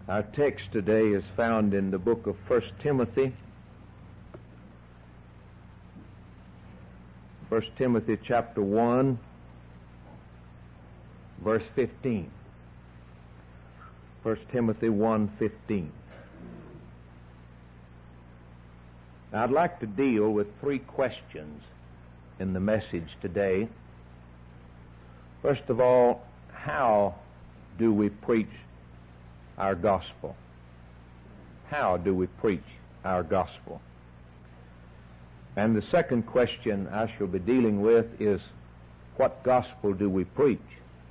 Our text today is found in the book of 1 Timothy. 1 Timothy chapter 1, verse 15. 1 Timothy 1:15. Now, I'd like to deal with three questions in the message today. First of all, how do we preach our gospel? How do we preach our gospel? And the second question I shall be dealing with is, what gospel do we preach?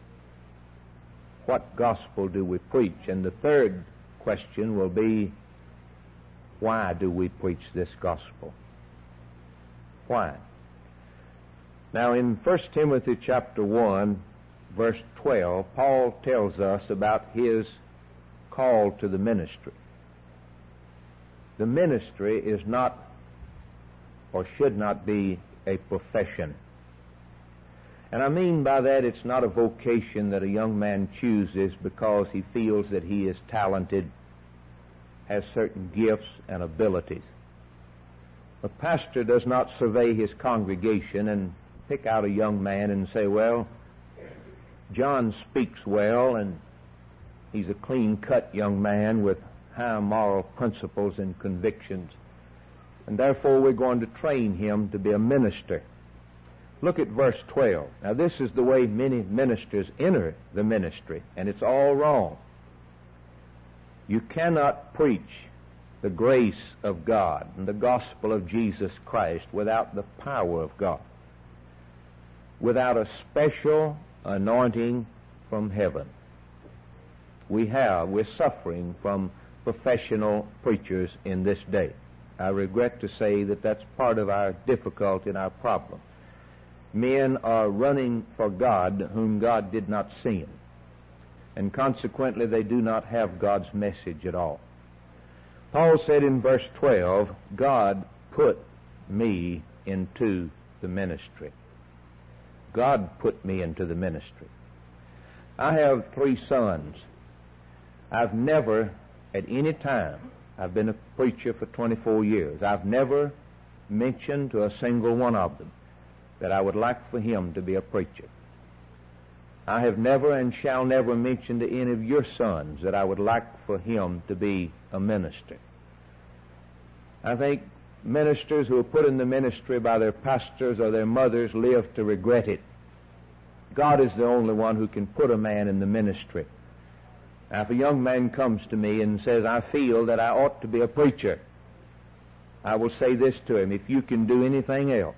What gospel do we preach? And the third question will be, why do we preach this gospel? Why? Now, in 1 Timothy chapter 1, verse 12, Paul tells us about his call to the ministry. The ministry is not, or should not be, a profession. And I mean by that, it's not a vocation that a young man chooses because he feels that he is talented, has certain gifts and abilities. A pastor does not survey his congregation and pick out a young man and say, well, John speaks well, and he's a clean-cut young man with high moral principles and convictions, and therefore we're going to train him to be a minister. Look at verse 12. Now, this is the way many ministers enter the ministry, and it's all wrong. You cannot preach the grace of God and the gospel of Jesus Christ without the power of God, without a special anointing from heaven. We're suffering from professional preachers in this day. I regret to say that that's part of our difficulty and our problem. Men are running for God whom God did not send, and consequently they do not have God's message at all. Paul said in verse 12, God put me into the ministry. God put me into the ministry. I have 3 sons. I've never, at any time, I've been a preacher for 24 years, I've never mentioned to a single one of them that I would like for him to be a preacher. I have never and shall never mention to any of your sons that I would like for him to be a minister. I think ministers who are put in the ministry by their pastors or their mothers live to regret it. God is the only one who can put a man in the ministry. Now, if a young man comes to me and says, I feel that I ought to be a preacher, I will say this to him: if you can do anything else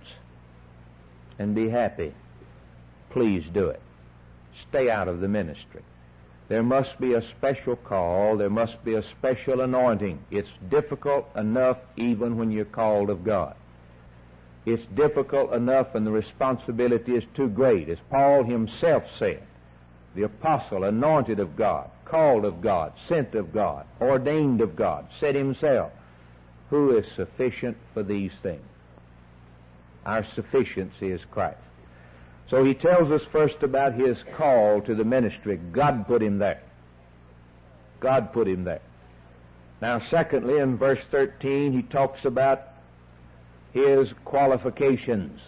and be happy, please do it. Stay out of the ministry. There must be a special call. There must be a special anointing. It's difficult enough even when you're called of God. It's difficult enough and the responsibility is too great. As Paul himself said, the apostle, anointed of God, called of God, sent of God, ordained of God, said himself, who is sufficient for these things? Our sufficiency is Christ. So he tells us first about his call to the ministry. God put him there. God put him there. Now, secondly, in verse 13, he talks about his qualifications.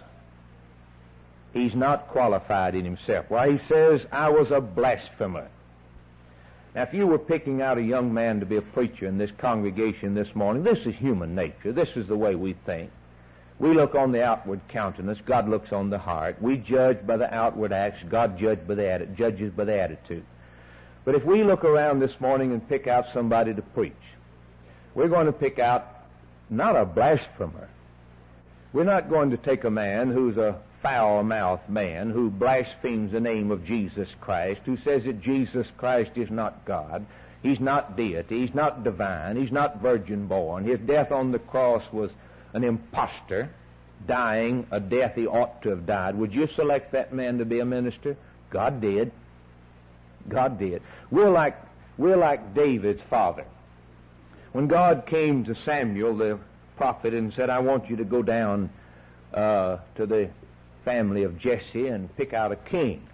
He's not qualified in himself. Why, he says, I was a blasphemer. Now, if you were picking out a young man to be a preacher in this congregation this morning, this is human nature. This is the way we think. We look on the outward countenance. God looks on the heart. We judge by the outward acts. God judges by the attitude. But if we look around this morning and pick out somebody to preach, we're going to pick out not a blasphemer. We're not going to take a man who's a foul-mouthed man who blasphemes the name of Jesus Christ, who says that Jesus Christ is not God, he's not deity, he's not divine, he's not virgin-born, his death on the cross was an impostor, dying a death he ought to have died. Would you select that man to be a minister? God did. God did. We're like David's father. When God came to Samuel, the prophet, and said, I want you to go down to the family of Jesse and pick out a king.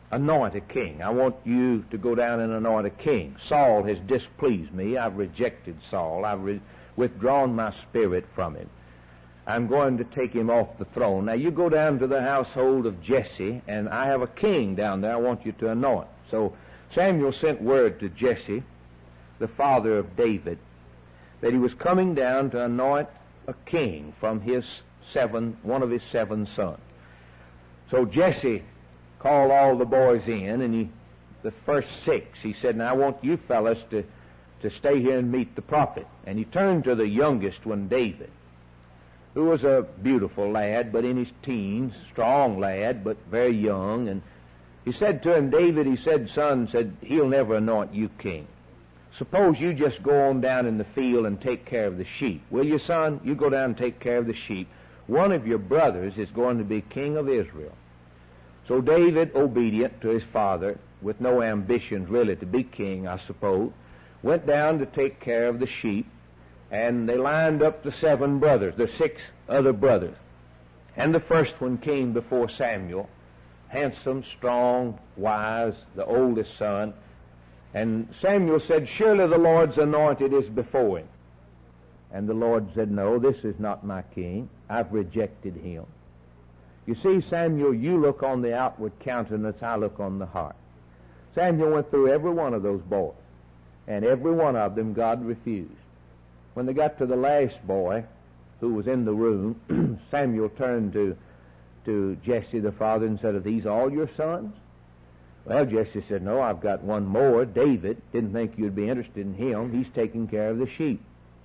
anoint a king. I want you to go down and anoint a king. Saul has displeased me. I've rejected Saul. I've withdrawn my spirit from him. I'm going to take him off the throne. Now you go down to the household of Jesse, and I have a king down there I want you to anoint. So Samuel sent word to Jesse, the father of David, that he was coming down to anoint a king from one of his 7 sons. So Jesse called all the boys in, and the first 6, he said, now I want you fellas to stay here and meet the prophet. And he turned to the youngest one, David, who was a beautiful lad, but in his teens, strong lad, but very young. And he said to him, David, he said, son, he'll never anoint you king. Suppose you just go on down in the field and take care of the sheep. Will you, son? You go down and take care of the sheep. One of your brothers is going to be king of Israel. So David, obedient to his father, with no ambitions really to be king, I suppose, went down to take care of the sheep, and they lined up the 7 brothers, the 6 other brothers. And the first one came before Samuel, handsome, strong, wise, the oldest son. And Samuel said, surely the Lord's anointed is before him. And the Lord said, no, this is not my king. I've rejected him. You see, Samuel, you look on the outward countenance, I look on the heart. Samuel went through every one of those boys, and every one of them God refused. When they got to the last boy, who was in the room, Samuel turned to Jesse the father and said, are these all your sons? Well, Jesse said, no, I've got one more, David. Didn't think you'd be interested in him. He's taking care of the sheep.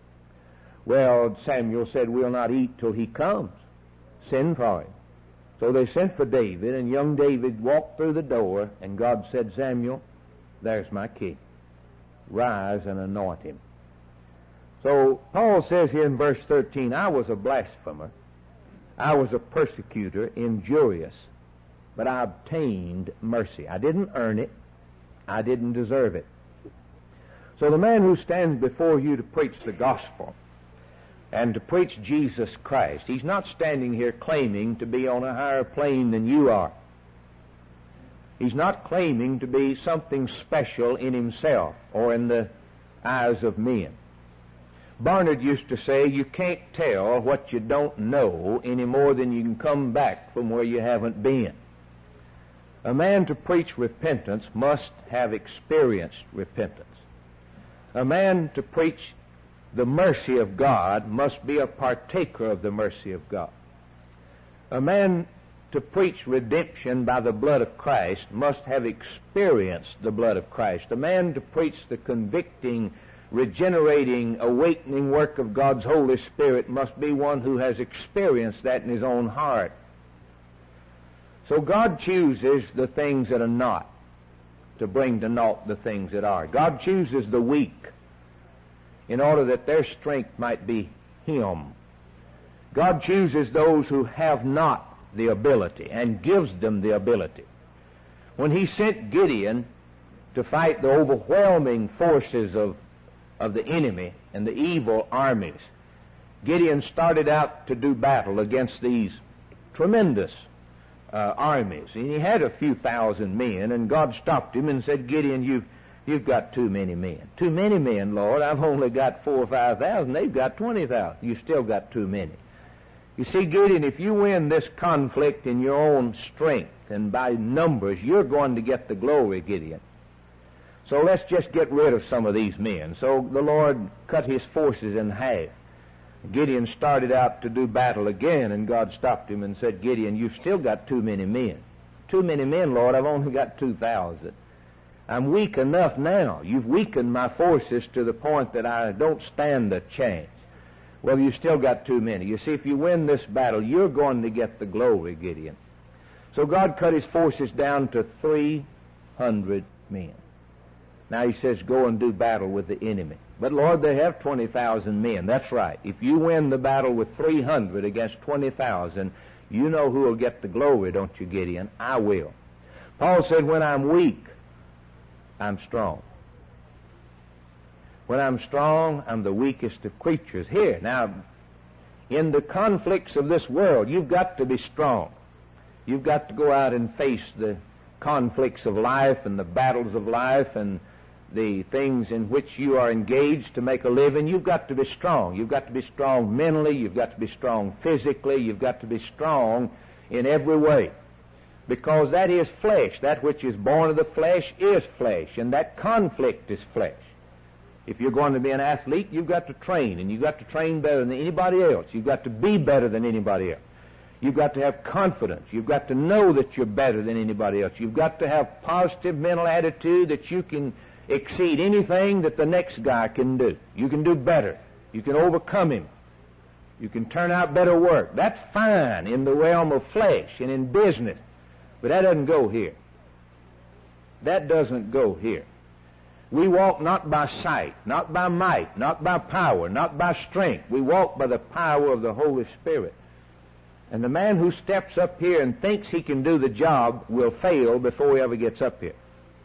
Well, Samuel said, we'll not eat till he comes. Send for him. So they sent for David, and young David walked through the door, and God said, Samuel, there's my king. Rise and anoint him. So Paul says here in verse 13, I was a blasphemer. I was a persecutor, injurious. But I obtained mercy. I didn't earn it. I didn't deserve it. So the man who stands before you to preach the gospel and to preach Jesus Christ, he's not standing here claiming to be on a higher plane than you are. He's not claiming to be something special in himself or in the eyes of men. Barnard used to say, you can't tell what you don't know any more than you can come back from where you haven't been. A man to preach repentance must have experienced repentance. A man to preach the mercy of God must be a partaker of the mercy of God. A man to preach redemption by the blood of Christ must have experienced the blood of Christ. A man to preach the convicting, regenerating, awakening work of God's Holy Spirit must be one who has experienced that in his own heart. So God chooses the things that are not to bring to naught the things that are. God chooses the weak in order that their strength might be Him. God chooses those who have not the ability and gives them the ability. When He sent Gideon to fight the overwhelming forces of the enemy and the evil armies, Gideon started out to do battle against these tremendous armies. And he had a few thousand men, and God stopped him and said, Gideon, you've got too many men. Too many men, Lord. I've only got 4,000 or 5,000. They've got 20,000. You still got too many. You see, Gideon, if you win this conflict in your own strength and by numbers, you're going to get the glory, Gideon. So let's just get rid of some of these men. So the Lord cut his forces in half. Gideon started out to do battle again, and God stopped him and said, Gideon, you've still got too many men. Too many men, Lord. I've only got 2,000. I'm weak enough now. You've weakened my forces to the point that I don't stand a chance. Well, you've still got too many. You see, if you win this battle, you're going to get the glory, Gideon. So God cut his forces down to 300 men. Now he says, go and do battle with the enemy. But Lord, they have 20,000 men. That's right. If you win the battle with 300 against 20,000, you know who will get the glory, don't you, Gideon? I will. Paul said, when I'm weak, I'm strong. When I'm strong, I'm the weakest of creatures. Here, now, in the conflicts of this world, you've got to be strong. You've got to go out and face the conflicts of life and the battles of life and the things in which you are engaged to make a living, you've got to be strong. You've got to be strong mentally. You've got to be strong physically. You've got to be strong in every way. Because that is flesh. That which is born of the flesh is flesh, and that conflict is flesh. If you're going to be an athlete, you've got to train, and you've got to train better than anybody else. You've got to be better than anybody else. You've got to have confidence. You've got to know that you're better than anybody else. You've got to have positive mental attitude that you can exceed anything that the next guy can do. You can do better. You can overcome him. You can turn out better work. That's fine in the realm of flesh and in business. But that doesn't go here. That doesn't go here. We walk not by sight, not by might, not by power, not by strength. We walk by the power of the Holy Spirit. And the man who steps up here and thinks he can do the job will fail before he ever gets up here.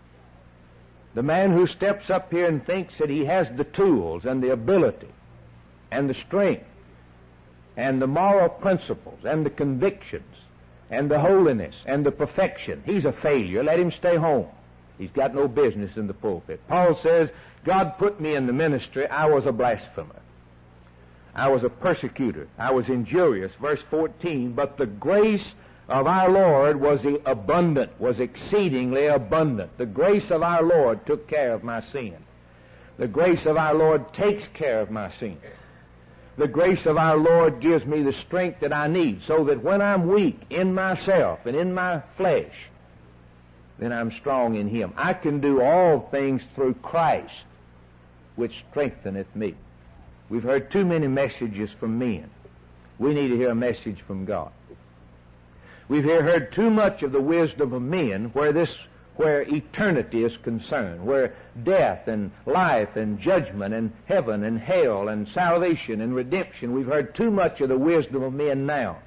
The man who steps up here and thinks that he has the tools and the ability and the strength and the moral principles and the convictions and the holiness and the perfection, he's a failure. Let him stay home. He's got no business in the pulpit. Paul says, God put me in the ministry. I was a blasphemer. I was a persecutor. I was injurious. Verse 14, but the grace of our Lord was abundant, was exceedingly abundant. The grace of our Lord took care of my sin. The grace of our Lord takes care of my sin. The grace of our Lord gives me the strength that I need, so that when I'm weak in myself and in my flesh, then I'm strong in Him. I can do all things through Christ, which strengtheneth me. We've heard too many messages from men. We need to hear a message from God. We've heard too much of the wisdom of men where eternity is concerned, where death and life and judgment and heaven and hell and salvation and redemption. We've heard too much of the wisdom of men now.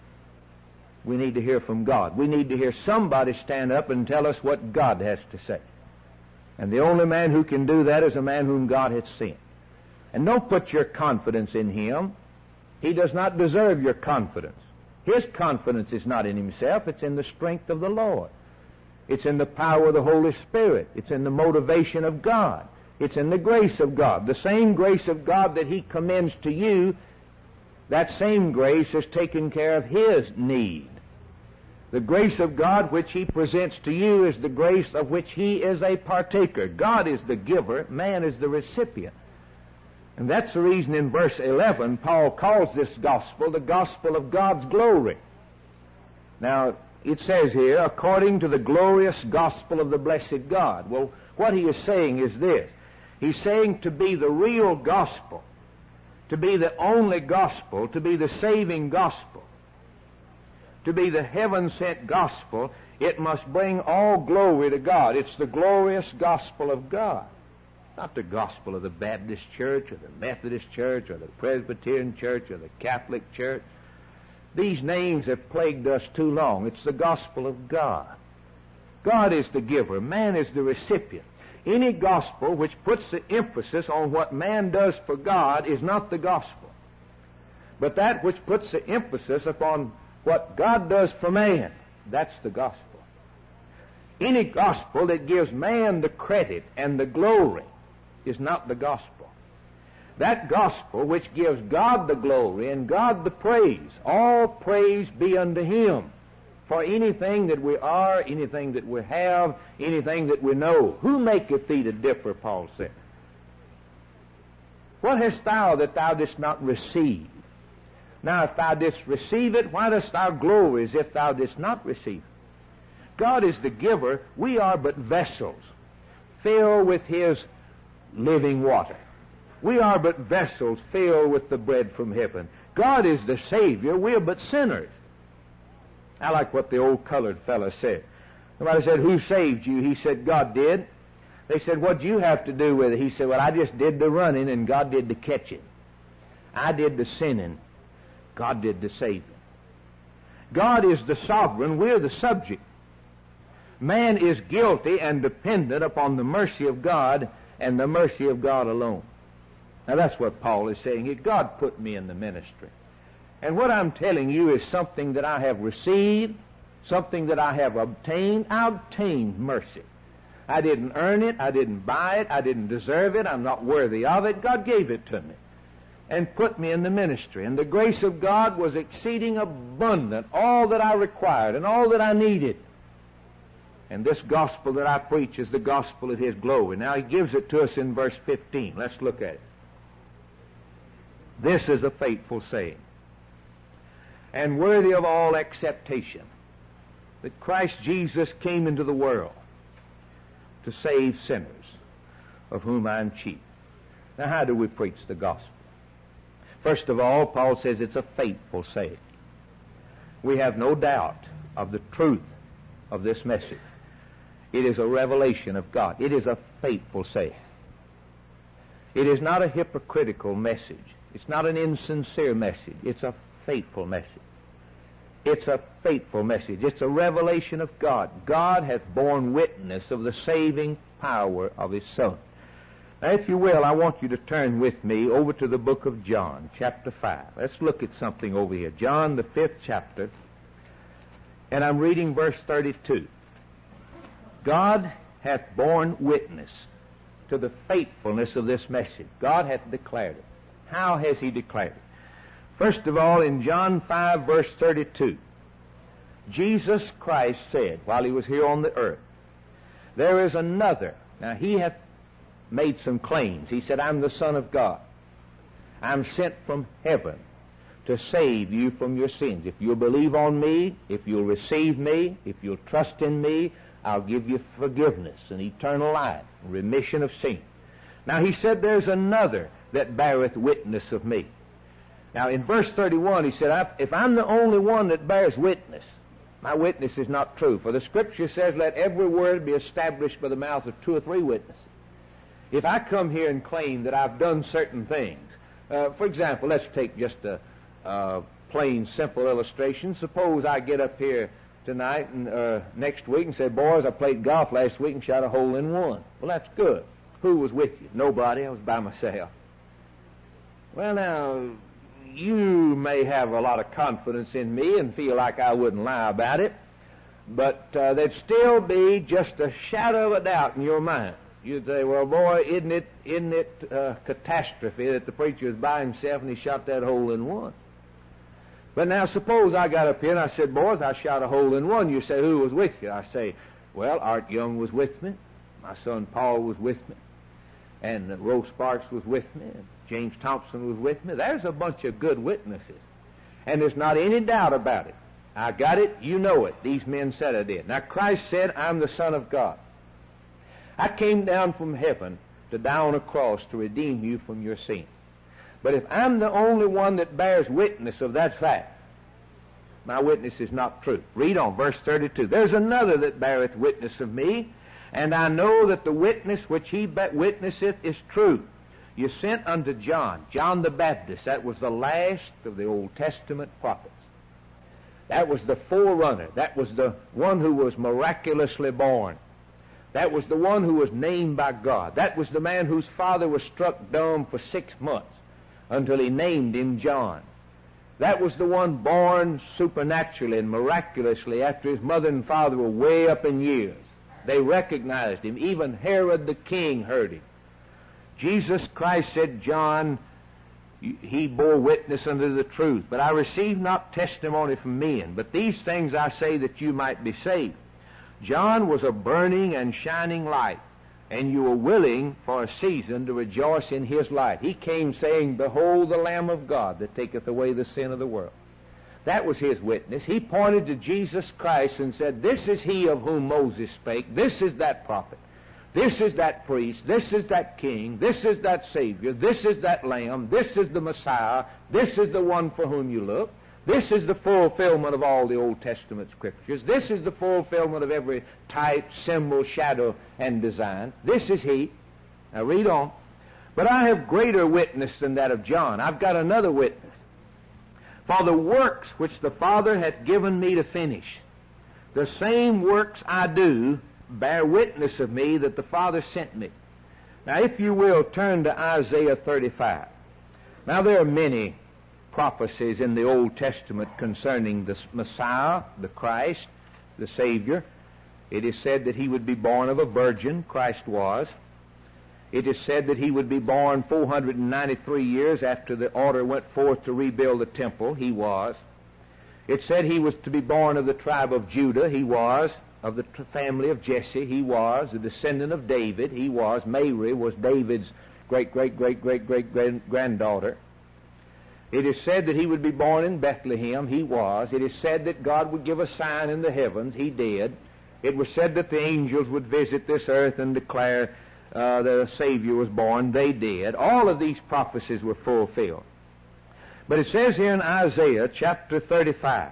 We need to hear from God. We need to hear somebody stand up and tell us what God has to say. And the only man who can do that is a man whom God hath sent. And don't put your confidence in him. He does not deserve your confidence. His confidence is not in himself. It's in the strength of the Lord. It's in the power of the Holy Spirit. It's in the motivation of God. It's in the grace of God. The same grace of God that He commends to you, that same grace has taken care of His need. The grace of God which He presents to you is the grace of which He is a partaker. God is the giver, man is the recipient. And that's the reason in verse 11 Paul calls this gospel the gospel of God's glory. Now, it says here, according to the glorious gospel of the blessed God. Well, what he is saying is this. He's saying to be the real gospel, to be the only gospel, to be the saving gospel, to be the heaven-sent gospel, it must bring all glory to God. It's the glorious gospel of God. Not the gospel of the Baptist church or the Methodist church or the Presbyterian church or the Catholic church. These names have plagued us too long. It's the gospel of God. God is the giver. Man is the recipient. Any gospel which puts the emphasis on what man does for God is not the gospel. But that which puts the emphasis upon what God does for man, that's the gospel. Any gospel that gives man the credit and the glory is not the gospel. That gospel which gives God the glory and God the praise, all praise be unto Him for anything that we are, anything that we have, anything that we know. Who maketh thee to differ, Paul said? What hast thou that thou didst not receive? Now, if thou didst receive it, why dost thou glory as if thou didst not receive it? God is the giver. We are but vessels filled with His living water. We are but vessels filled with the bread from heaven. God is the Savior. We are but sinners. I like what the old colored fellow said. Somebody said, who saved you? He said, God did. They said, what'd you have to do with it? He said, well, I just did the running and God did the catching. I did the sinning. God did the saving. God is the sovereign. We're the subject. Man is guilty and dependent upon the mercy of God and the mercy of God alone. Now that's what Paul is saying here. God put me in the ministry. And what I'm telling you is something that I have received, something that I have obtained. I obtained mercy. I didn't earn it. I didn't buy it. I didn't deserve it. I'm not worthy of it. God gave it to me and put me in the ministry. And the grace of God was exceeding abundant, all that I required and all that I needed. And this gospel that I preach is the gospel of His glory. Now He gives it to us in verse 15. Let's look at it. This is a faithful saying, and worthy of all acceptation, that Christ Jesus came into the world to save sinners, of whom I am chief. Now, how do we preach the gospel? First of all, Paul says it's a faithful saying. We have no doubt of the truth of this message. It is a revelation of God. It is a faithful saying. It is not a hypocritical message. It's not an insincere message. It's a faithful message. It's a faithful message. It's a revelation of God. God hath borne witness of the saving power of His Son. Now, if you will, I want you to turn with me over to the book of John, chapter 5. Let's look at something over here. John, the 5th chapter, and I'm reading verse 32. God hath borne witness to the faithfulness of this message. God hath declared it. How has He declared it? First of all, in John 5, verse 32, Jesus Christ said, while He was here on the earth, there is another. Now, He hath made some claims. He said, I'm the Son of God. I'm sent from heaven to save you from your sins. If you'll believe on me, if you'll receive me, if you'll trust in me, I'll give you forgiveness and eternal life, remission of sin. Now, He said, there's another that beareth witness of me. Now, in verse 31, He said, if I'm the only one that bears witness, my witness is not true. For the Scripture says, let every word be established by the mouth of 2 or 3 witnesses. If I come here and claim that I've done certain things, for example, let's take just a plain, simple illustration. Suppose I get up here tonight and next week and say, boys, I played golf last week and shot a hole in one. Well, that's good. Who was with you? Nobody. I was by myself. Well, now, you may have a lot of confidence in me and feel like I wouldn't lie about it, but there'd still be just a shadow of a doubt in your mind. You'd say, well, boy, isn't it a catastrophe that the preacher was by himself and he shot that hole in one? But now suppose I got up here and I said, boys, I shot a hole in one. You say, who was with you? I say, well, Art Young was with me. My son Paul was with me. And Rose Sparks was with me. And James Thompson was with me. There's a bunch of good witnesses. And there's not any doubt about it. I got it. You know it. These men said I did. Now, Christ said, I'm the Son of God. I came down from heaven to die on a cross to redeem you from your sins. But if I'm the only one that bears witness of that fact, my witness is not true. Read on, verse 32. There's another that beareth witness of me, and I know that the witness which he witnesseth is true. You sent unto John the Baptist. That was the last of the Old Testament prophets. That was the forerunner. That was the one who was miraculously born. That was the one who was named by God. That was the man whose father was struck dumb for 6 months until he named him John. That was the one born supernaturally and miraculously after his mother and father were way up in years. They recognized him. Even Herod the king heard him. Jesus Christ said, John, he bore witness unto the truth. But I received not testimony from men. But these things I say that you might be saved. John was a burning and shining light, and you were willing for a season to rejoice in his light. He came saying, behold the Lamb of God that taketh away the sin of the world. That was his witness. He pointed to Jesus Christ and said, this is he of whom Moses spake. This is that prophet. This is that priest. This is that king. This is that Savior. This is that Lamb. This is the Messiah. This is the one for whom you look. This is the fulfillment of all the Old Testament Scriptures. This is the fulfillment of every type, symbol, shadow, and design. This is he. Now read on. But I have greater witness than that of John. I've got another witness. For the works which the Father hath given me to finish, the same works I do, bear witness of me that the Father sent me. Now, if you will, turn to Isaiah 35. Now, there are many prophecies in the Old Testament concerning the Messiah, the Christ, the Savior. It is said that he would be born of a virgin. Christ was. It is said that he would be born 493 years after the order went forth to rebuild the temple. He was. It said he was to be born of the tribe of Judah. He was. Of the family of Jesse. He was. A descendant of David. He was. Mary was David's great-great-great-great-great-granddaughter. It is said that he would be born in Bethlehem. He was. It is said that God would give a sign in the heavens. He did. It was said that the angels would visit this earth and declare the Savior was born. They did. All of these prophecies were fulfilled. But it says here in Isaiah chapter 35,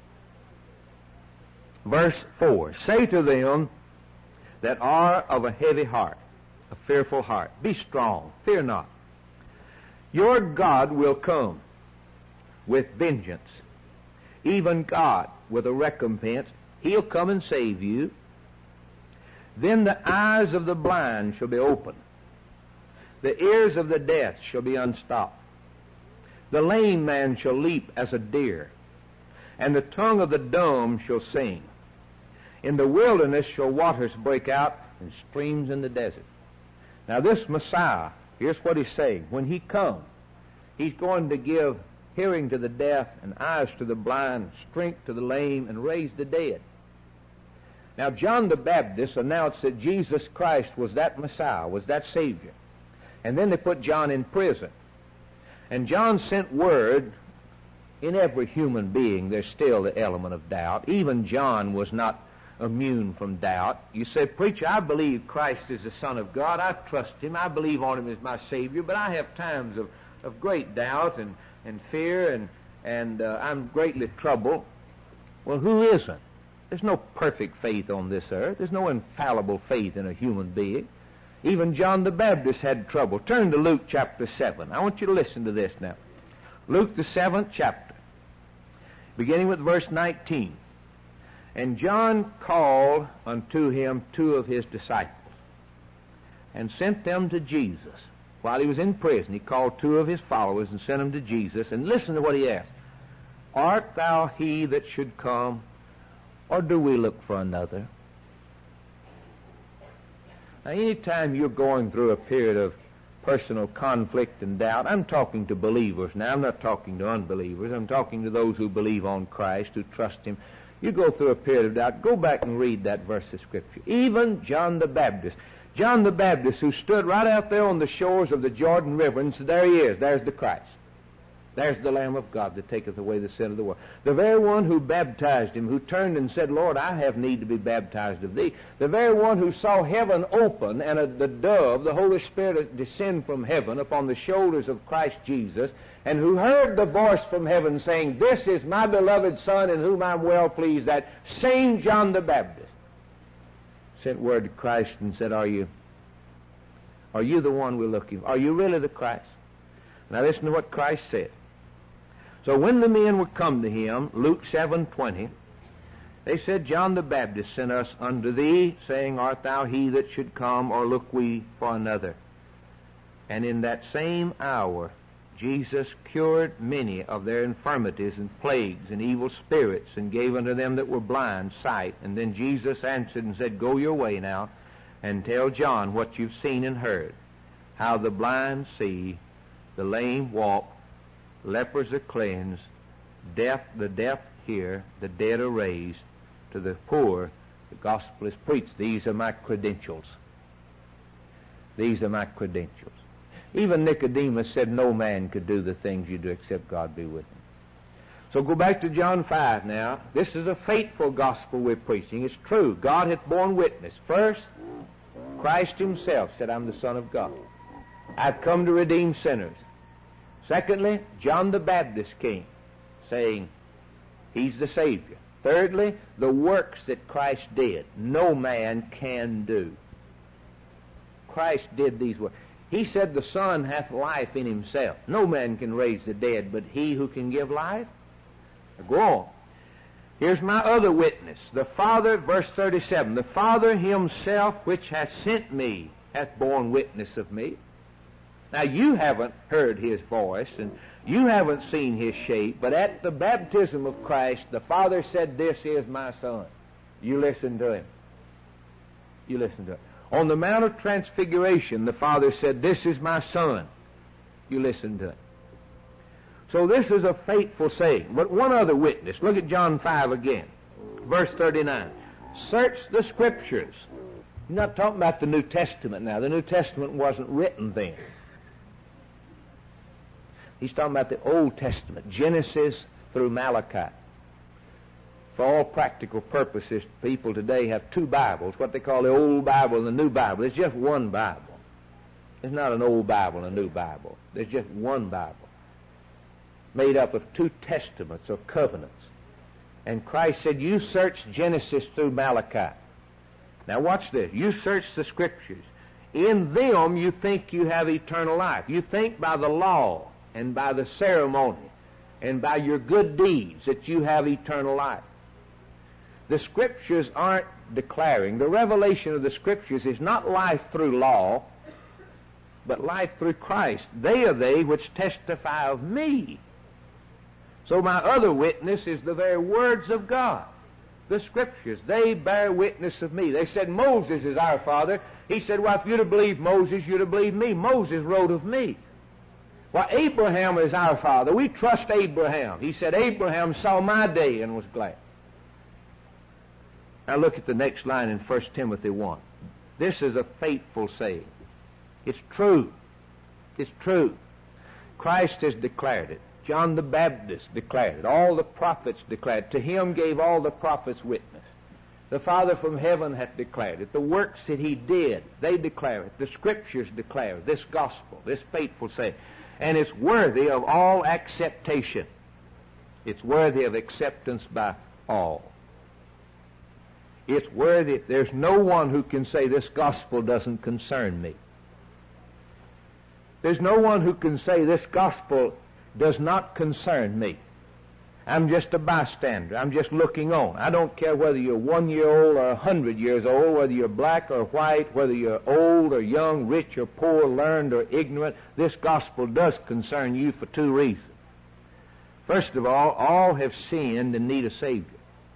verse 4, say to them that are of a heavy heart, a fearful heart, be strong, fear not. Your God will come with vengeance, even God with a recompense. He'll come and save you. Then the eyes of the blind shall be opened. The ears of the deaf shall be unstopped. The lame man shall leap as a deer, and the tongue of the dumb shall sing. In the wilderness shall waters break out, and streams in the desert. Now this Messiah, here's what he's saying. When he comes, he's going to give hearing to the deaf and eyes to the blind, strength to the lame, and raise the dead. Now John the Baptist announced that Jesus Christ was that Messiah, was that Savior. And then they put John in prison. And John sent word. In every human being there's still the element of doubt. Even John was not immune from doubt. You say, preacher, I believe Christ is the Son of God. I trust him. I believe on him as my Savior. But I have times of great doubt and fear, and I'm greatly troubled. Well, who isn't? There's no perfect faith on this earth. There's no infallible faith in a human being. Even John the Baptist had trouble. Turn to Luke chapter 7. I want you to listen to this now. Luke the 7th chapter, beginning with verse 19. And John called unto him 2 of his disciples, and sent them to Jesus. While he was in prison, he called 2 of his followers and sent them to Jesus. And listen to what he asked. Art thou he that should come, or do we look for another? Now, any time you're going through a period of personal conflict and doubt, I'm talking to believers now. I'm not talking to unbelievers. I'm talking to those who believe on Christ, who trust him. You go through a period of doubt, go back and read that verse of Scripture. Even John the Baptist, who stood right out there on the shores of the Jordan River and said, there he is, there's the Christ. There's the Lamb of God that taketh away the sin of the world. The very one who baptized him, who turned and said, Lord, I have need to be baptized of thee. The very one who saw heaven open and the dove, the Holy Spirit, descend from heaven upon the shoulders of Christ Jesus, and who heard the voice from heaven saying, this is my beloved Son in whom I'm well pleased, that same John the Baptist sent word to Christ and said, Are you the one we're looking for? Are you really the Christ? Now listen to what Christ said. So when the men were come to him, Luke 7:20, they said, John the Baptist sent us unto thee, saying, Art thou he that should come, or look we for another? And in that same hour Jesus cured many of their infirmities and plagues and evil spirits, and gave unto them that were blind sight. And then Jesus answered and said, Go your way now, and tell John what you've seen and heard, how the blind see, the lame walk, lepers are cleansed, the deaf hear, the dead are raised, to the poor the gospel is preached. These are my credentials. These are my credentials. Even Nicodemus said no man could do the things you do except God be with him. So go back to John 5 now. This is a faithful gospel we're preaching. It's true. God hath borne witness. First, Christ himself said, I'm the Son of God. I've come to redeem sinners. Secondly, John the Baptist came, saying he's the Savior. Thirdly, the works that Christ did, no man can do. Christ did these works. He said the Son hath life in himself. No man can raise the dead, but he who can give life. Now go on. Here's my other witness. The Father, verse 37, the Father himself which hath sent me hath borne witness of me. Now, you haven't heard his voice, and you haven't seen his shape, but at the baptism of Christ, the Father said, This is my Son. You listen to him. You listen to him. On the Mount of Transfiguration, the Father said, "This is my Son." You listen to him. So this is a fateful saying. But one other witness. Look at John 5 again. Verse 39. Search the Scriptures. He's not talking about the New Testament now. The New Testament wasn't written then. He's talking about the Old Testament, Genesis through Malachi. For all practical purposes, people today have two Bibles, what they call the Old Bible and the New Bible. It's just one Bible. It's not an Old Bible and a New Bible. There's just one Bible, made up of two testaments or covenants. And Christ said, you search Genesis through Malachi. Now watch this. You search the Scriptures. In them you think you have eternal life. You think by the law and by the ceremony and by your good deeds that you have eternal life. The Scriptures aren't declaring. The revelation of the Scriptures is not life through law, but life through Christ. They are they which testify of me. So my other witness is the very words of God. The Scriptures, they bear witness of me. They said, Moses is our father. He said, well, if you'd have believed Moses, you'd have believed me. Moses wrote of me. Well, Abraham is our father. We trust Abraham. He said, Abraham saw my day and was glad. Now look at the next line in 1 Timothy 1. This is a faithful saying. It's true. It's true. Christ has declared it. John the Baptist declared it. All the prophets declared it. To him gave all the prophets witness. The Father from heaven hath declared it. The works that he did, they declare it. The Scriptures declare it. This gospel, this faithful saying. And it's worthy of all acceptation. It's worthy of acceptance by all. It's worthy. There's no one who can say this gospel doesn't concern me. There's no one who can say this gospel does not concern me. I'm just a bystander. I'm just looking on. I don't care whether you're 1 year old or 100 years old, whether you're black or white, whether you're old or young, rich or poor, learned or ignorant. This gospel does concern you for two reasons. First of all have sinned and need a Savior.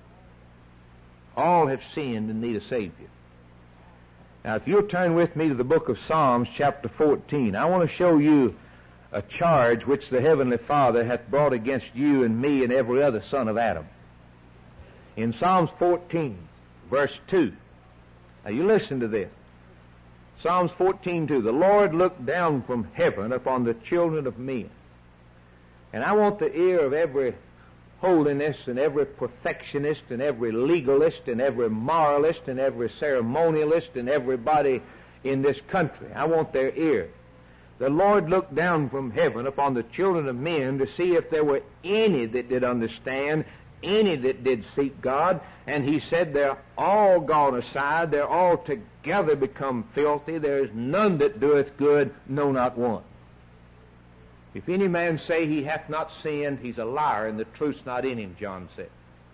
All have sinned and need a Savior. Now, if you'll turn with me to the book of Psalms, chapter 14, I want to show you a charge which the Heavenly Father hath brought against you and me and every other son of Adam. In Psalms 14, verse 2. Now, you listen to this. Psalms 14:2. The Lord looked down from heaven upon the children of men. And I want the ear of every holiness and every perfectionist and every legalist and every moralist and every ceremonialist and everybody in this country. I want their ear. The Lord looked down from heaven upon the children of men to see if there were any that did understand, any that did seek God. And he said, they're all gone aside. They're all together become filthy. There is none that doeth good, no, not one. If any man say he hath not sinned, he's a liar, and the truth's not in him, John said.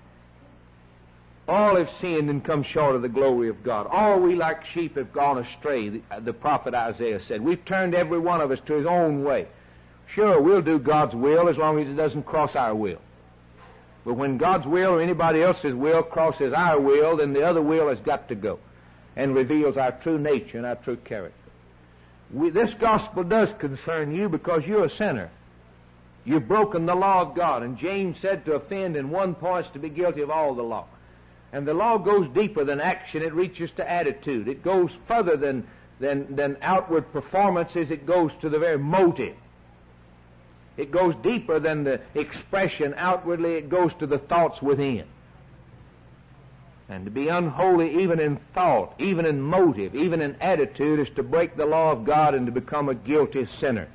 All have sinned and come short of the glory of God. All we like sheep have gone astray, the prophet Isaiah said. We've turned every one of us to his own way. Sure, we'll do God's will as long as it doesn't cross our will. But when God's will or anybody else's will crosses our will, then the other will has got to go and reveals our true nature and our true character. This gospel does concern you because you're a sinner. You've broken the law of God. And James said to offend in one point is to be guilty of all the law. And the law goes deeper than action. It reaches to attitude. It goes further than outward performances. It goes to the very motive. It goes deeper than the expression outwardly. It goes to the thoughts within. And to be unholy even in thought, even in motive, even in attitude is to break the law of God and to become a guilty sinner.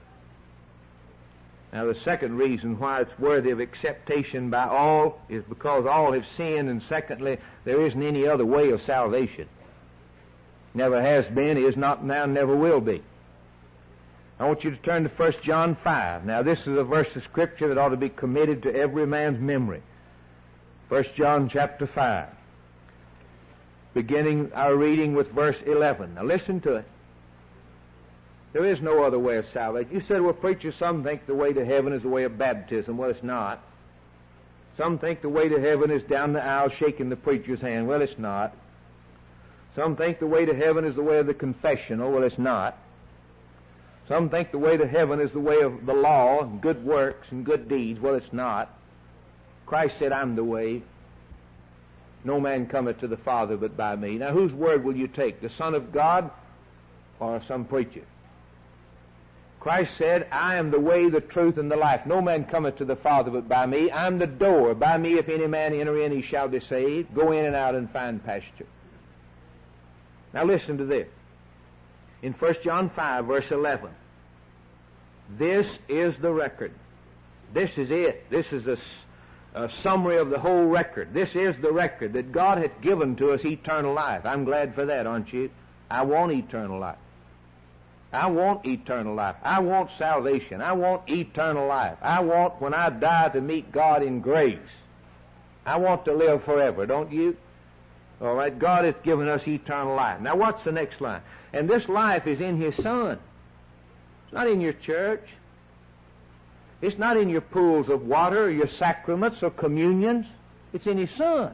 Now the second reason why it's worthy of acceptation by all is because all have sinned, and secondly, there isn't any other way of salvation. Never has been, is not now, never will be. I want you to turn to 1 John 5. Now this is a verse of Scripture that ought to be committed to every man's memory. 1 John chapter 5. Beginning our reading with verse 11. Now listen to it. There is no other way of salvation. You said, well, preacher, some think the way to heaven is the way of baptism. Well, it's not. Some think the way to heaven is down the aisle shaking the preacher's hand. Well, it's not. Some think the way to heaven is the way of the confessional. Well, it's not. Some think the way to heaven is the way of the law and good works and good deeds. Well, it's not. Christ said, I'm the way. No man cometh to the Father but by me. Now, whose word will you take? The Son of God or some preacher? Christ said, I am the way, the truth, and the life. No man cometh to the Father but by me. I'm the door. By me, if any man enter in, he shall be saved. Go in and out and find pasture. Now listen to this. In 1 John 5, verse 11, this is the record. This is it. This is a summary of the whole record. This is the record that God hath given to us eternal life. I'm glad for that, aren't you? I want eternal life. I want eternal life. I want salvation. I want eternal life. I want, when I die, to meet God in grace. I want to live forever, don't you? All right, God has given us eternal life. Now, what's the next line? And this life is in His Son. It's not in your church. It's not in your pools of water or your sacraments or communions. It's in His Son.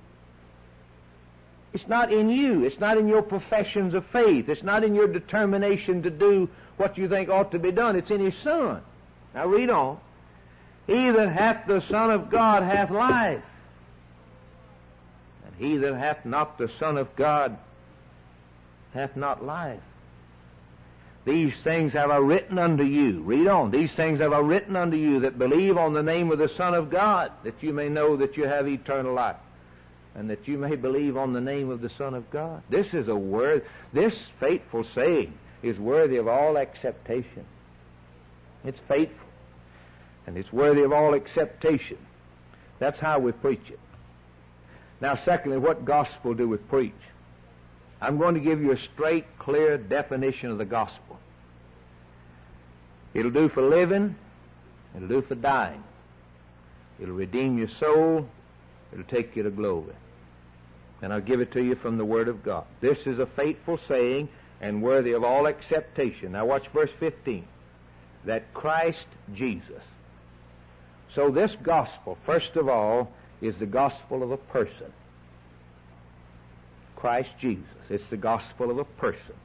It's not in you. It's not in your professions of faith. It's not in your determination to do what you think ought to be done. It's in His Son. Now read on. He that hath the Son of God hath life. And he that hath not the Son of God hath not life. These things have I written unto you. Read on. These things have I written unto you that believe on the name of the Son of God, that you may know that you have eternal life, and that you may believe on the name of the Son of God. This is a word, this fateful saying is worthy of all acceptation. It's faithful, and it's worthy of all acceptation. That's how we preach it. Now, secondly, what gospel do we preach? I'm going to give you a straight, clear definition of the gospel. It'll do for living. It'll do for dying. It'll redeem your soul. It'll take you to glory. And I'll give it to you from the Word of God. This is a faithful saying and worthy of all acceptation. Now watch verse 15. That Christ Jesus. So this gospel, first of all, is the gospel of a person. Christ Jesus. It's the gospel of a person.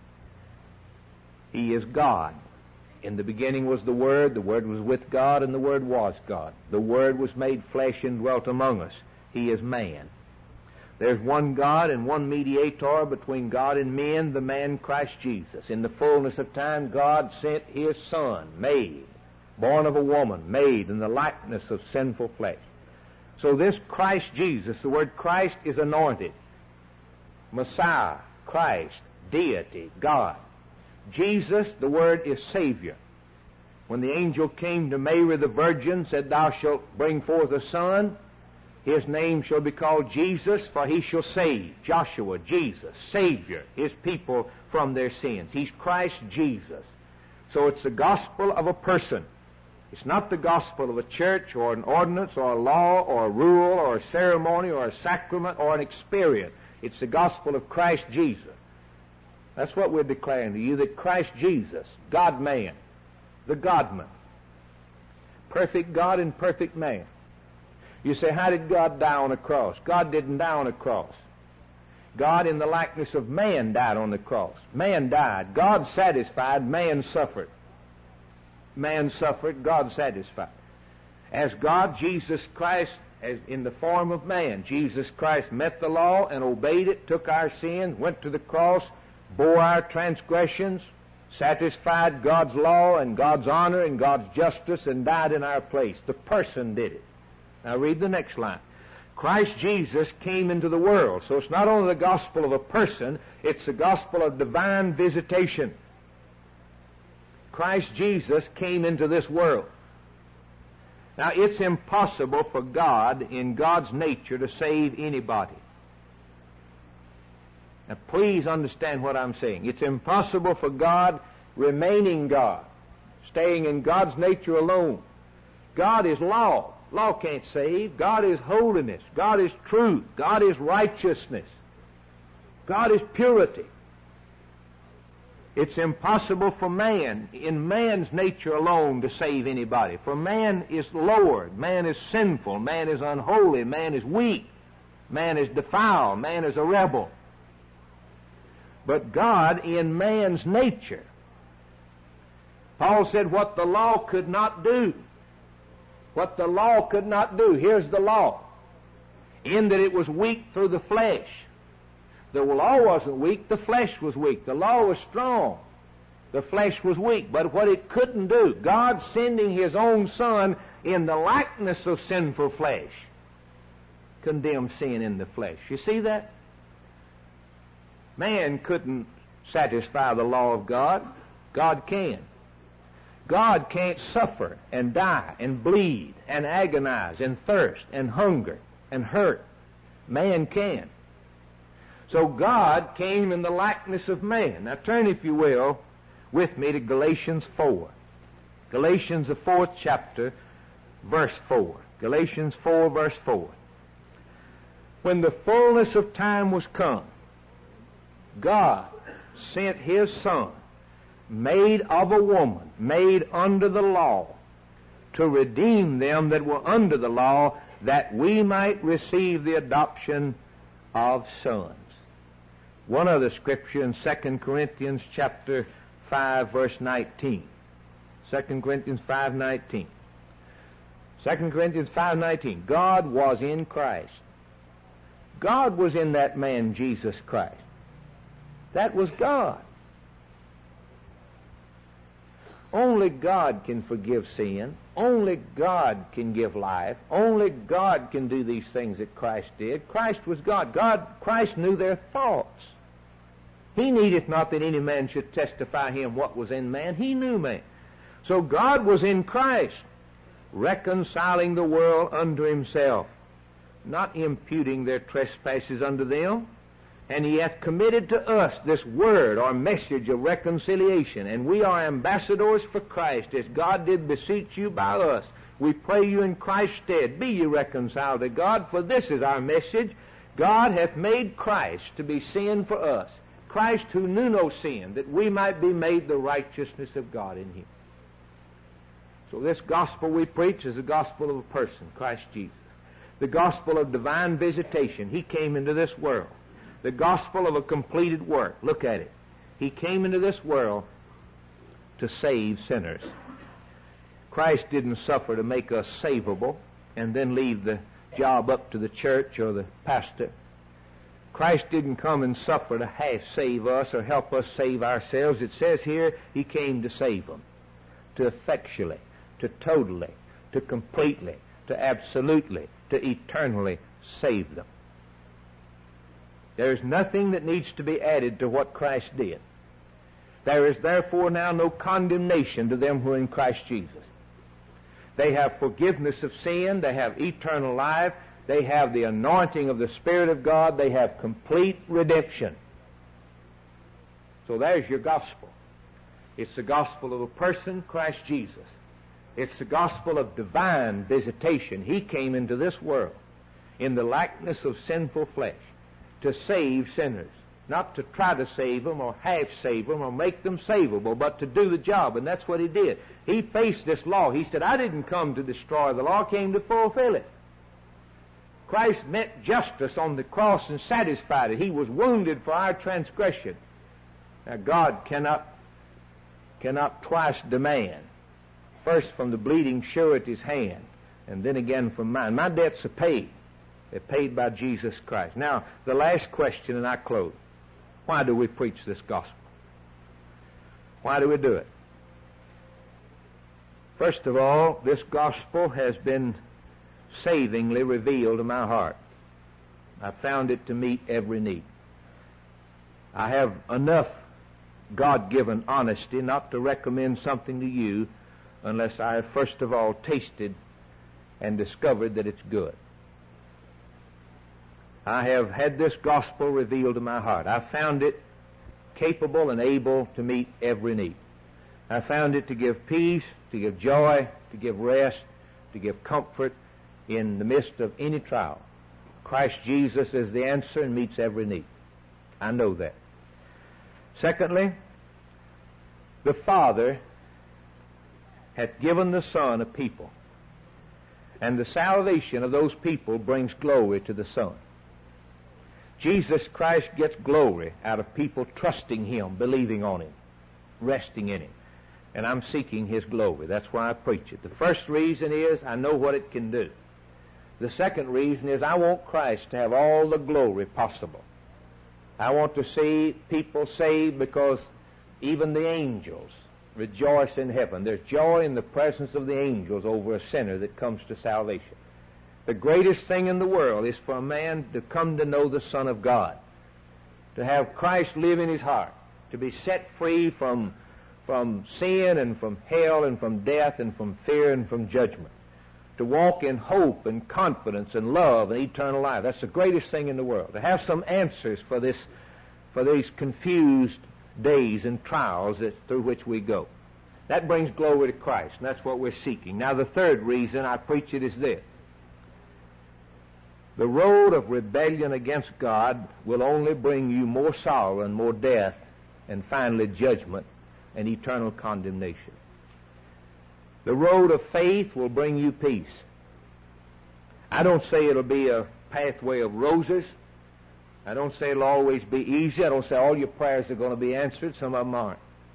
He is God. In the beginning was the Word was with God, and the Word was God. The Word was made flesh and dwelt among us. He is man. There's one God and one mediator between God and men, the man Christ Jesus. In the fullness of time, God sent His Son, made, born of a woman, made in the likeness of sinful flesh. So this Christ Jesus, the word Christ is anointed. Messiah, Christ, deity, God. Jesus, the word is Savior. When the angel came to Mary the virgin, said, Thou shalt bring forth a son, his name shall be called Jesus, for he shall save. Joshua, Jesus, Savior, his people from their sins. He's Christ Jesus. So it's the gospel of a person. It's not the gospel of a church or an ordinance or a law or a rule or a ceremony or a sacrament or an experience. It's the gospel of Christ Jesus. That's what we're declaring to you, that Christ Jesus, God-man, the God-man, perfect God and perfect man. You say, how did God die on a cross? God didn't die on a cross. God, in the likeness of man, died on the cross. Man died. God satisfied. Man suffered. Man suffered. God satisfied. As God, Jesus Christ, as in the form of man, Jesus Christ met the law and obeyed it, took our sins, went to the cross, bore our transgressions, satisfied God's law and God's honor and God's justice, and died in our place. The person did it. Now read the next line. Christ Jesus came into the world. So it's not only the gospel of a person, it's the gospel of divine visitation. Christ Jesus came into this world. Now, it's impossible for God, in God's nature, to save anybody. Now, please understand what I'm saying. It's impossible for God, remaining God, staying in God's nature alone. God is law. Law can't save. God is holiness. God is truth. God is righteousness. God is purity. It's impossible for man, in man's nature alone, to save anybody. For man is lowered, man is sinful, man is unholy, man is weak, man is defiled, man is a rebel. But God, in man's nature, Paul said what the law could not do. What the law could not do. Here's the law. In that it was weak through the flesh. The law wasn't weak, the flesh was weak. The law was strong, the flesh was weak. But what it couldn't do, God sending His own Son in the likeness of sinful flesh, condemned sin in the flesh. You see that? Man couldn't satisfy the law of God. God can. God can't suffer and die and bleed and agonize and thirst and hunger and hurt. Man can. So God came in the likeness of man. Now turn, if you will, with me to Galatians 4. Galatians, the 4th chapter, verse 4. Galatians 4, verse 4. When the fullness of time was come, God sent His Son, made of a woman, made under the law, to redeem them that were under the law, that we might receive the adoption of sons. One other scripture in 2 Corinthians chapter 5, verse 19. 2 Corinthians 5:19. 2 Corinthians 5:19. God was in Christ. God was in that man, Jesus Christ. That was God. Only God can forgive sin. Only God can give life. Only God can do these things that Christ did. Christ was God. Christ knew their thoughts. He needeth not that any man should testify Him what was in man. He knew man. So God was in Christ, reconciling the world unto Himself, not imputing their trespasses unto them. And He hath committed to us this word or message of reconciliation. And we are ambassadors for Christ, as God did beseech you by us. We pray you in Christ's stead, be ye reconciled to God, for this is our message. God hath made Christ to be sin for us. Christ who knew no sin, that we might be made the righteousness of God in Him. So this gospel we preach is the gospel of a person, Christ Jesus. The gospel of divine visitation. He came into this world. The gospel of a completed work. Look at it. He came into this world to save sinners. Christ didn't suffer to make us savable and then leave the job up to the church or the pastor. Christ didn't come and suffer to half save us or help us save ourselves. It says here He came to save them, to effectually, to totally, to completely, to absolutely, to eternally save them. There is nothing that needs to be added to what Christ did. There is therefore now no condemnation to them who are in Christ Jesus. They have forgiveness of sin. They have eternal life. They have the anointing of the Spirit of God. They have complete redemption. So there's your gospel. It's the gospel of a person, Christ Jesus. It's the gospel of divine visitation. He came into this world in the likeness of sinful flesh to save sinners. Not to try to save them or half save them or make them savable, but to do the job. And that's what He did. He faced this law. He said, I didn't come to destroy the law, I came to fulfill it. Christ met justice on the cross and satisfied it. He was wounded for our transgression. Now God cannot twice demand. First from the bleeding surety's hand, and then again from mine. My debts are paid. They're paid by Jesus Christ. Now, the last question, and I close. Why do we preach this gospel? Why do we do it? First of all, this gospel has been savingly revealed to my heart. I found it to meet every need. I have enough God-given honesty not to recommend something to you unless I have first of all tasted and discovered that it's good. I have had this gospel revealed to my heart. I found it capable and able to meet every need. I found it to give peace, to give joy, to give rest, to give comfort in the midst of any trial. Christ Jesus is the answer and meets every need. I know that. Secondly, The Father hath given the Son a people, and the salvation of those people brings glory to the Son. Jesus Christ gets glory out of people trusting Him, believing on Him, resting in Him. And I'm seeking His glory. That's why I preach it. The first reason is I know what it can do. The second reason is I want Christ to have all the glory possible. I want to see people saved because even the angels rejoice in heaven. There's joy in the presence of the angels over a sinner that comes to salvation. The greatest thing in the world is for a man to come to know the Son of God, to have Christ live in his heart, to be set free from sin and from hell and from death and from fear and from judgment, to walk in hope and confidence and love and eternal life. That's the greatest thing in the world, to have some answers for these confused days and trials through which we go. That brings glory to Christ, and that's what we're seeking. Now, the third reason I preach it is this. The road of rebellion against God will only bring you more sorrow and more death and finally judgment and eternal condemnation. The road of faith will bring you peace. I don't say it'll be a pathway of roses. I don't say it'll always be easy. I don't say all your prayers are going to be answered. Some of them aren't.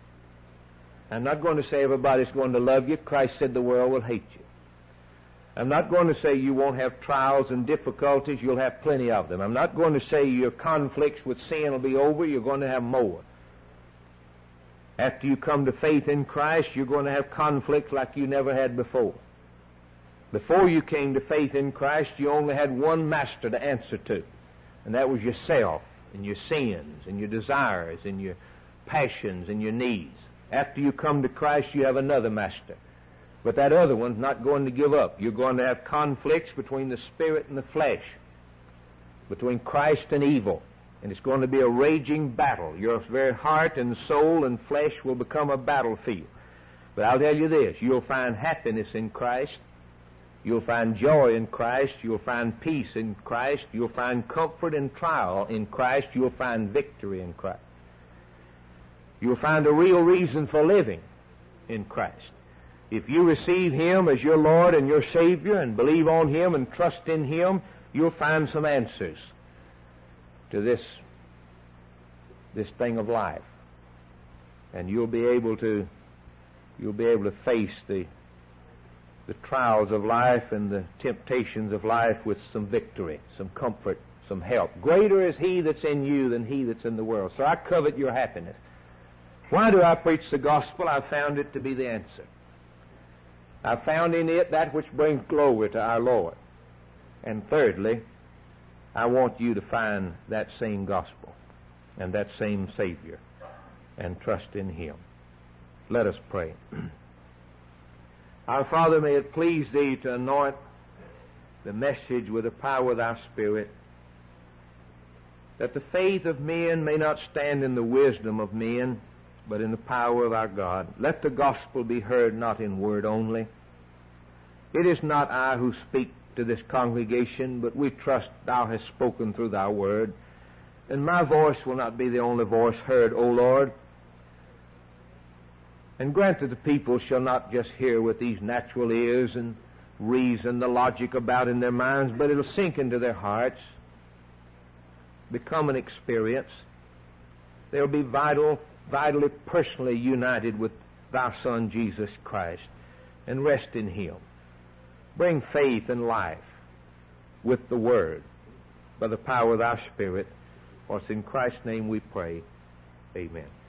I'm not going to say everybody's going to love you. Christ said the world will hate you. I'm not going to say you won't have trials and difficulties. You'll have plenty of them. I'm not going to say your conflicts with sin will be over. You're going to have more. After you come to faith in Christ, you're going to have conflicts like you never had before. Before you came to faith in Christ, you only had one master to answer to, and that was yourself and your sins and your desires and your passions and your needs. After you come to Christ, you have another master. But that other one's not going to give up. You're going to have conflicts between the spirit and the flesh, between Christ and evil. And it's going to be a raging battle. Your very heart and soul and flesh will become a battlefield. But I'll tell you this, you'll find happiness in Christ. You'll find joy in Christ. You'll find peace in Christ. You'll find comfort in trial in Christ. You'll find victory in Christ. You'll find a real reason for living in Christ. If you receive Him as your Lord and your Savior and believe on Him and trust in Him, you'll find some answers to this thing of life, and you'll be able to face the trials of life and the temptations of life with some victory, some comfort, some help. Greater is He that's in you than he that's in the world. So I covet your happiness. Why do I preach the gospel? I found it to be the answer. I found in it that which brings glory to our Lord. And thirdly, I want you to find that same gospel and that same Savior and trust in Him. Let us pray. Our Father, may it please Thee to anoint the message with the power of Thy Spirit, that the faith of men may not stand in the wisdom of men, but in the power of our God. Let the gospel be heard not in word only. It is not I who speak to this congregation, but we trust Thou hast spoken through Thy word. And my voice will not be the only voice heard, O Lord. And grant that the people shall not just hear with these natural ears and reason the logic about in their minds, but it'll sink into their hearts, become an experience. They'll be vitally, personally united with Thy Son, Jesus Christ, and rest in Him. Bring faith and life with the Word by the power of Thy Spirit. For it's in Christ's name we pray. Amen.